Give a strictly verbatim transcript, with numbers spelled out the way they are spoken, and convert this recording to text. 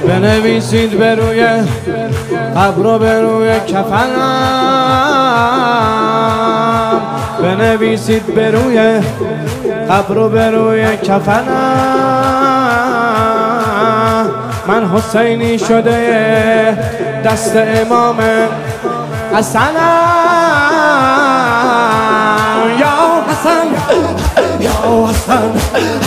بنویسید به روی قبر و به روی کفنم، بنویسید به روی قبر و به روی کفنم. من حسینی شده دست امام حسنم. یا حسن یا حسن